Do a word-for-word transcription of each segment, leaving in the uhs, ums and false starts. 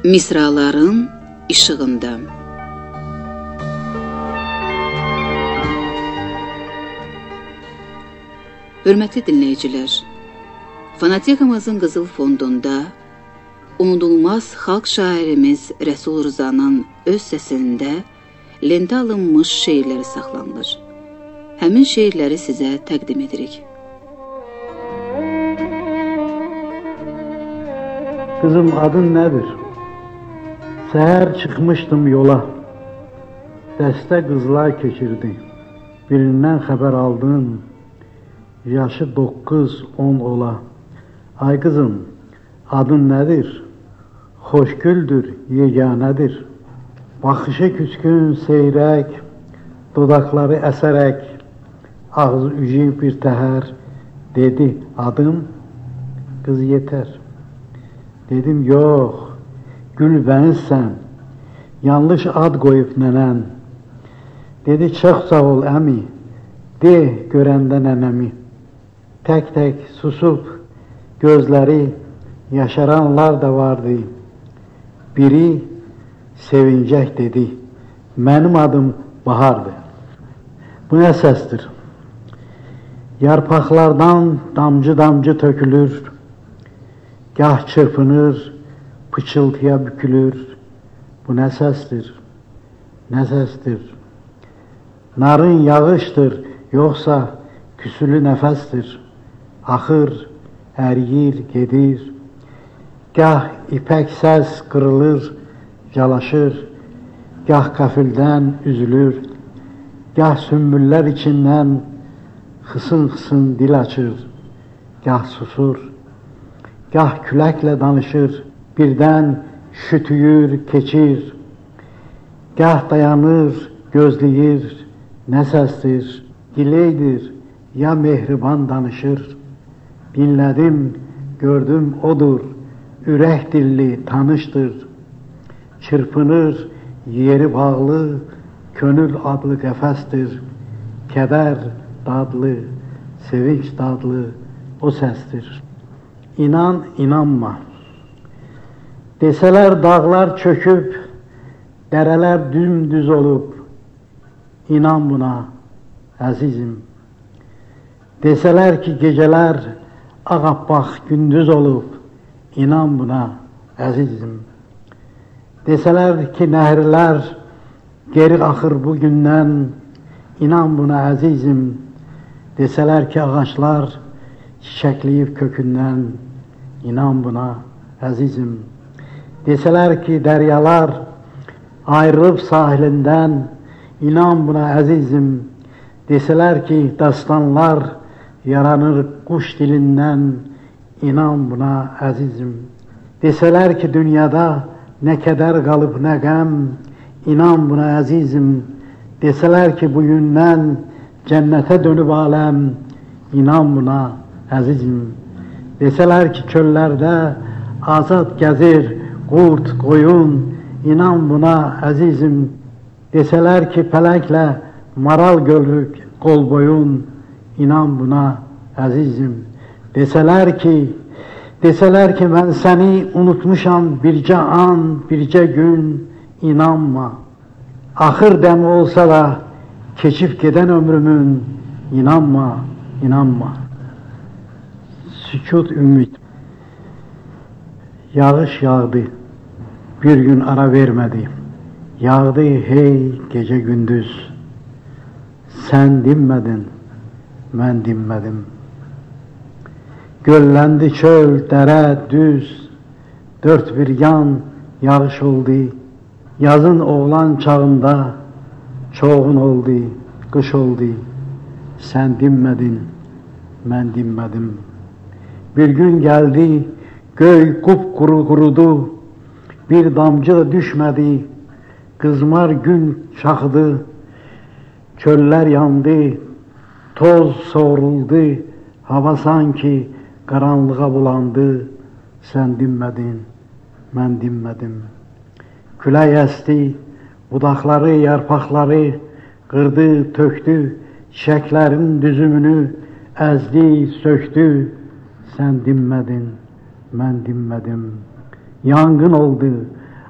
Misraların işığında. Hörmətli dinləyicilər, Fonotekamızın Qızıl Fondunda unudulmaz xalq şairimiz Rəsul Rızanın öz səsində lentə alınmış şeirləri saxlanılır. Həmin şeirləri sizə təqdim edirik. Qızım, adın nədir? Səhər çıxmışdım yola, dəstə qızlar keçirdi. Birindən xəbər aldın, yaşı doqquz on ola. Ay qızım, adın nədir? Xoşgüldür, yeganədir. Baxışı küskün, seyrək, dodaqları əsərək, ağzı ücü bir təhər. Dedi, adım? Qız, yetər. Dedim, yox, Gülbənizsən, yanlış ad qoyub nənən. Dedi, çox sağ ol əmi, de görəndə nənəmi. Tək-tək susub, gözləri yaşaranlar da vardı. Biri sevincək dedi, mənim adım Bahardır. Bu nə səsdir? Yarpaqlardan damcı-damcı tökülür, gah çırpınır, pıçıltıya bükülür. Bu nə səsdir? Nə səsdir? Narın yağışdır, yoxsa küsülü nəfəsdir. Axır, əriyir, gedir. Gah ipək səs qırılır, calaşır. Gah qəfildən üzülür. Gah sümbüllər içindən xısın-xısın dil açır. Gah susur. Gah küləklə danışır. Birdən şütüyür, keçir. Gah dayanır, gözləyir. Nə səsdir? Dileydir, ya mehriban danışır. Dinlədim, gördüm odur, ürək dilli tanışdır. Çırpınır, yeri bağlı, könül adlı qəfəsdir. Kədər dadlı, sevinç dadlı o səsdir. İnan, inanma. Desələr dağlar çöküb, dərələr dümdüz olub. İnan buna, əzizim. Desələr ki, gecələr ağappaq gündüz olub. İnan buna, əzizim. Desələr ki, nəhrlər geri axır bugündən. İnan buna, əzizim. Desələr ki, ağaçlar çiçəkləyib kökündən. İnan buna, əzizim. Desələr ki, dəryalar ayrılıb sahilindən. İnan buna, əzizim. Desələr ki, dastanlar yaranır quş dilindən. İnan buna, əzizim. Desələr ki, dünyada nə kədər qalıb, nə qəm. İnan buna, əzizim. Desələr ki, bugündən cənnətə dönüb aləm. İnan buna, əzizim. Desələr ki, çöllərdə azad gəzir qurd, qoyun. İnan buna, əzizim. Desələr ki, pələklə maral görürük qol boyun. İnan buna, əzizim. Desələr ki, desələr ki, mən səni unutmuşam bircə an, bircə gün. İnanma. Axır dəmi olsa da keçib gedən ömrümün. İnanma, inanma. Sükut ümid. Yağış yağdı, bir gün ara vermədi. Yağdı hey gecə gündüz. Sən dinmədin, mən dinmədim. Gölləndi çöl, dərə, düz. Dörd bir yan yağış oldu. Yazın oğlan çağında çoğun oldu, qış oldu. Sən dinmədin, mən dinmədim. Bir gün gəldi, göy qupquru qurudu. Bir damcı da düşmədi. Qızmar gün çaxdı. Çöllər yandı, toz soğuruldu. Hava sanki qaranlığa bulandı. Sən dinmədin, mən dinmədim. Külək əsti, budaqları, yarpaqları qırdı, tökdü. Çiçəklərin düzümünü əzdi, söktü. Sən dinmədin, mən dinmədim. Yangın oldu,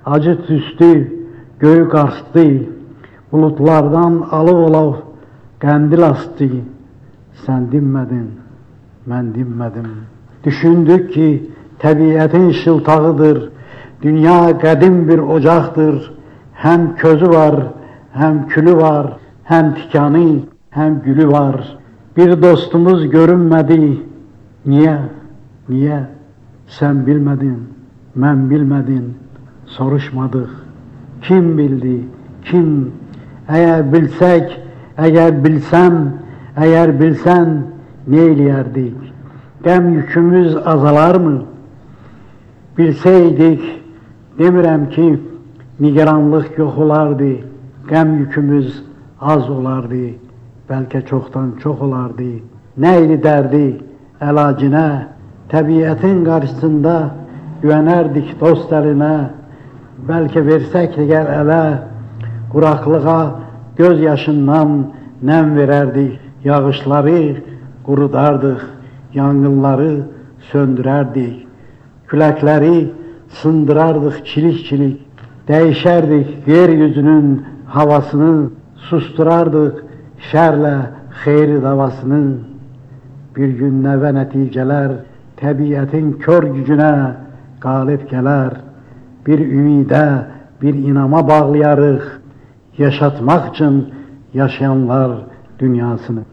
acı tüstü, göğü qarşıdı, bulutlardan alov olov qəndil astı. Sən dinmədin, mən dinmədim. Düşündük ki, təbiətin şıltağıdır, dünya qədim bir ocaqdır. Həm közü var, həm külü var, həm tikanı, həm gülü var. Bir dostumuz görünmədi. Niyə? Niyə? Sən bilmədin, mən bilmədin, soruşmadıq. Kim bildi, kim? Əgər bilsək, əgər bilsəm, əgər bilsən, nə eləyərdik? Qəm yükümüz azalarmı? Bilsəydik, demirəm ki, nigaranlıq yox olardı, qəm yükümüz az olardı, bəlkə çoxdan çox olardı. Nə idi dərdi, əlacına, təbiətin qarşısında güvənərdik dost əlinə, bəlkə versək digər ələ, quraqlığa göz yaşından nəm verərdik, yağışları qurudardıq, yangınları söndürərdik, küləkləri sındırardıq çilik-çilik, dəyişərdik yeryüzünün havasını, susturardıq şərlə xeyri davasını. Bir gün nəvə nəticələr təbiətin kör gücünə qalib gələr, bir ümidə, bir inama bağlayarıq, yaşatmaq üçün yaşayanlar dünyasını.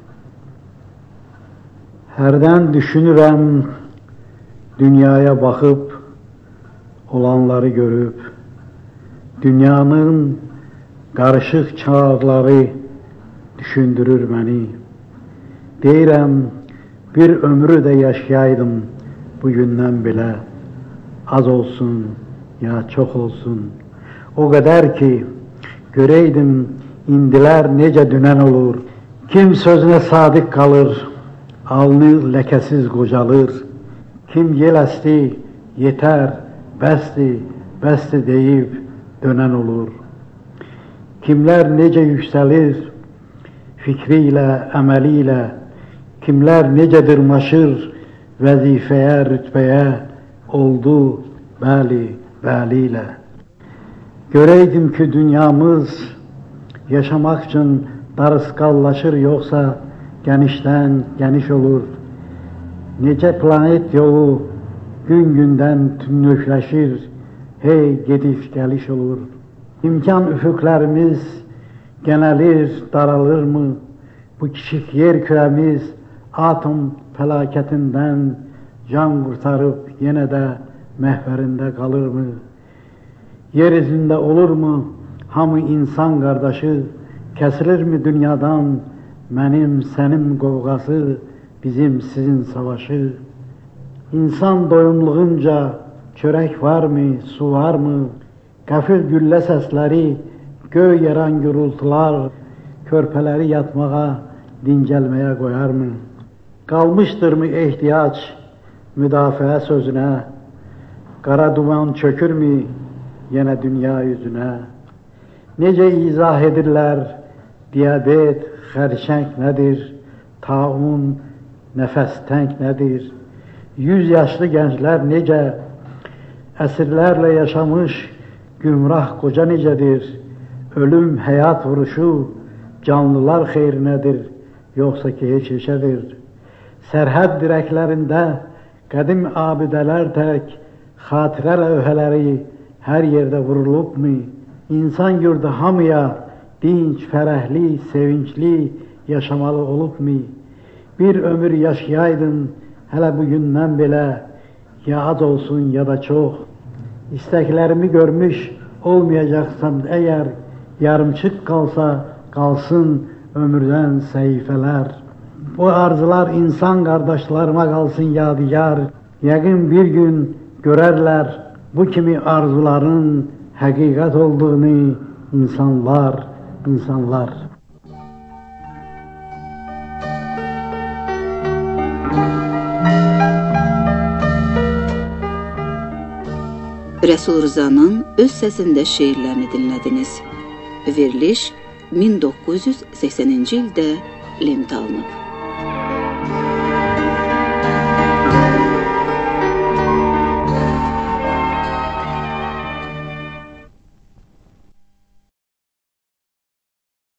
Hərdən düşünürəm, dünyaya baxıb, olanları görüb, dünyanın qarışıq çağları düşündürür məni. Deyirəm, bir ömrü də yaşayaydım bugündən belə, az olsun ya çox olsun. O qədər ki, görəydim indilər necə dünən olur. Kim sözünə sadiq qalır, alnı ləkəsiz qocalır. Kim yel əsti, yetər, bəsdir, bəsdir deyib dönən olur. Kimlər necə yüksəlir, fikri ilə, əməli ilə, kimlər necə dırmaşır, vəzifəyə, rütbəyə, oldu, bəli, bəli ilə. Görəydim ki, dünyamız yaşamaq üçün darısqallaşır, yoxsa genişdən geniş olur. Necə planet yolu gün-gündən tünnükləşir, hey gediş gəliş olur. İmkan üfüqlərimiz genəlir, daralırmı? Bu kiçik yer kürəmiz atom fəlakətindən can qurtarıb yenə də məhvərində qalırmı? Yer üzündə olurmu hamı insan qardaşı? Kəsilirmi dünyadan mənim, sənim qovğası, bizim, sizin savaşı? İnsan doyumluğunca çörək varmı, su varmı? Qəfil güllə səsləri, göy yaran gürültılar, körpələri yatmağa, dincəlməyə qoyarmı? Qalmışdırmı ehtiyac müdafiə sözünə? Qara duman çökürmü yenə dünya yüzünə? Necə izah edirlər, diabet, xərçəng nədir? Taun, nəfəs təng nədir? Yüz yaşlı gənclər necə? Əsrlərlə yaşamış gümrah qoca necədir? Ölüm, həyat vuruşu, canlılar xeyrinədir, yoxsa ki, heç heçədir? Sərhəd dirəklərində qədim abidələr tək, xatirə lövhələri hər yerdə vurulubmu? İnsan yurdu hamıya dinç, fərəhli, sevincli yaşamalı olubmu? Bir ömür yaşayaydın hələ bugündən belə, ya az olsun ya da çox. İstəklərimi görmüş olmayacaqsam əgər, yarımçıq qalsa qalsın ömürdən səhifələr. Bu arzular insan qardaşlarıma qalsın yadigar. Yəqin bir gün görərlər bu kimi arzuların həqiqət olduğunu insanlar, insanlar. Rəsul Rzanın öz səsində şeirlərini dinlədiniz. Veriliş min doqquz yüz səksəninci ildə lentə alınıb.